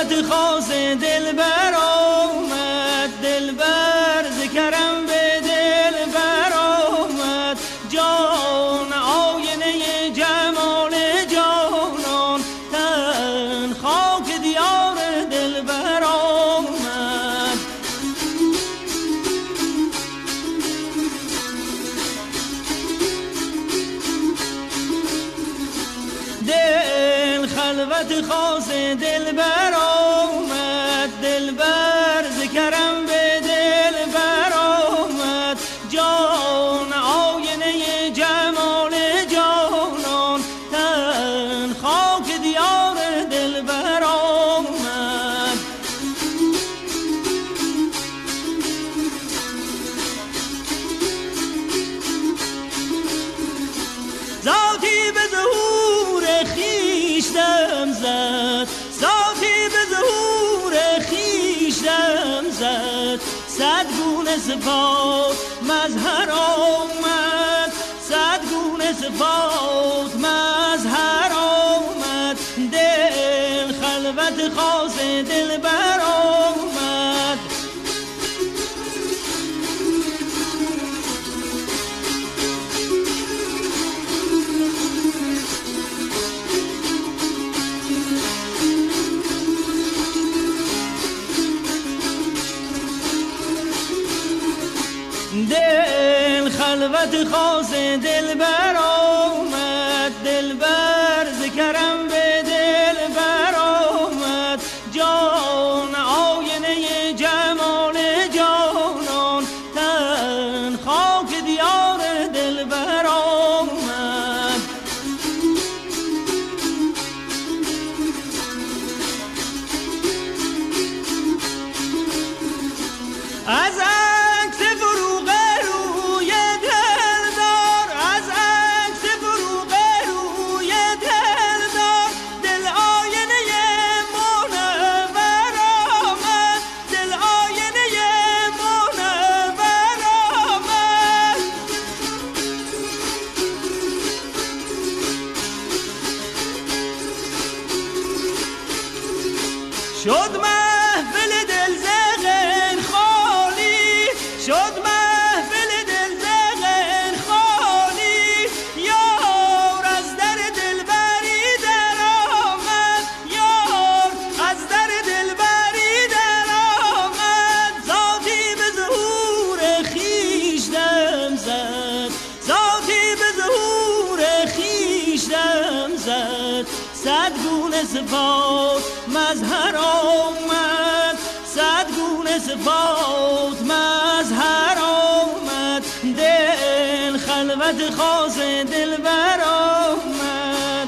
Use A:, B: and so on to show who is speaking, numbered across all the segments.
A: خلوت خاص دلبر آمد، دلبر ذکرم به دلبر آمد، جان آینه جمال جانان، تن خاک دیار دلبر آمد. دل خلوت خاص دلبر آمد، دلبر ذکرم به دلبر آمد، جان آینه جمال جانان، تن خاک دیار دلبر آمد. ذاتی به ظهور خویش دم زد، ذاتی به ظهور خویش دم زد، صد گونه صفات مظهر آمد، صد گونه صفات مظهر آمد، دل خلوت خاص دلبر آمد. دل خلوت خاص دلبر آمد، دلبر ذکرم به دلبر آمد، جان آینه جمال جانان، تن خاک دیار دلبر آمد. از شد محفل دل زغن خالی، شد محفل دل زغن خالی، یار از در دلبری در آمد، یار از در دلبری در آمد، ذاتی به ظهور خویش دم زد، ذاتی به ظهور خویش دم زد، صد گونه صفات مظهر آمد، صد گونه صفات مظهر آمد، دل خلوت خاص دلبر آمد.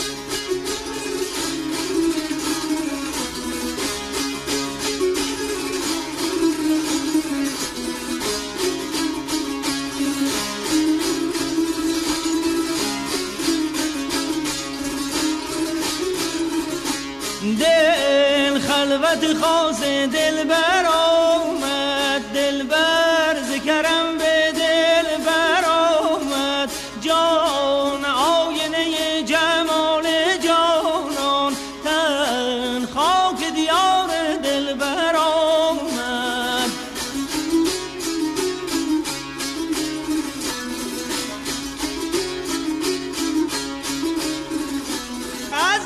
A: دل خلوت خاص دلبر آمد، دلبر ذکرم به دلبر آمد، جان آینه جمال جانان، تن خاک دیار دلبر آمد. از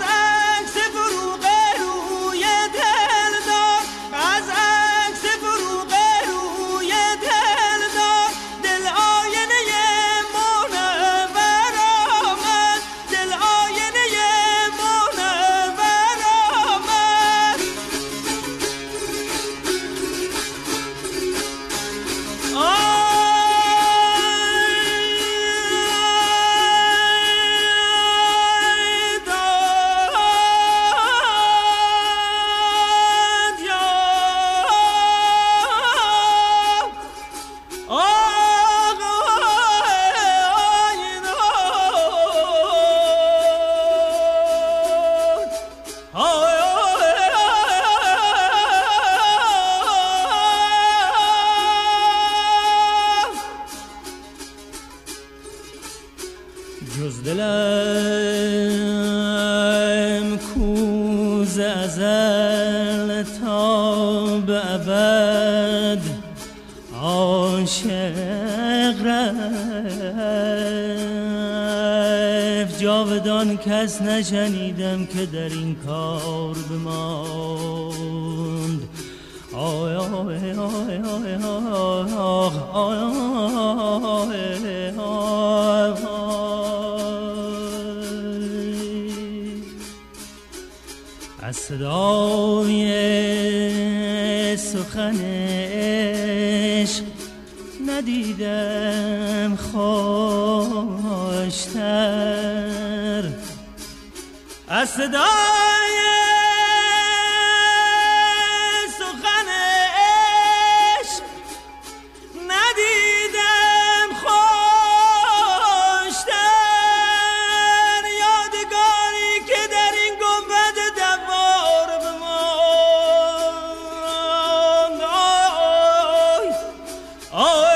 A: جز دلم کوز ازل ازل تا به ابد عاشق رفت. جاودان کس نشنیدم که در این کار بماند. آی آی آی آی آی از صدای سخن عشق ندیدم خوشتر. از صدای سخن عشق ندیدم خوشتر. یادگاری که در این گنبد دوار بماند. آی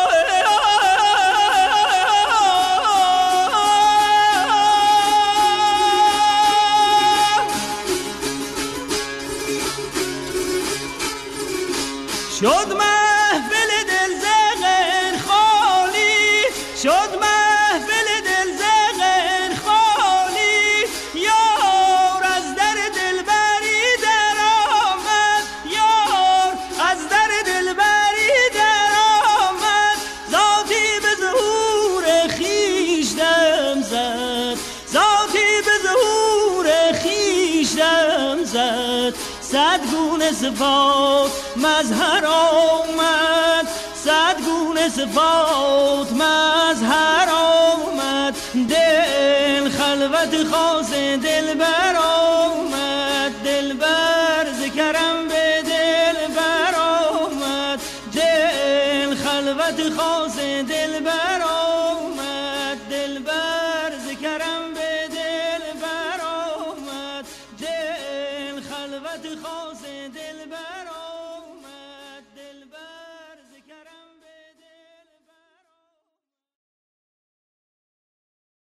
A: شد محفل دل زغن خالی، شد محفل دل زغن خالی. یار از در دلبری در آمد، یار از در دلبری در آمد. ذاتی به ظهور خویش دم زد، ذاتی به ظهور خویش دم زد. صد گونه صفات مظهر آمد، صد گونه صفات مظهر آمد. دل خلوت خاص دلبر آمد، دلبر ز کرم به دلبر آمد. دل خلوت خاص دلبر آمد، دلبر ز کرم به دلبر آمد. دل خلوت خاص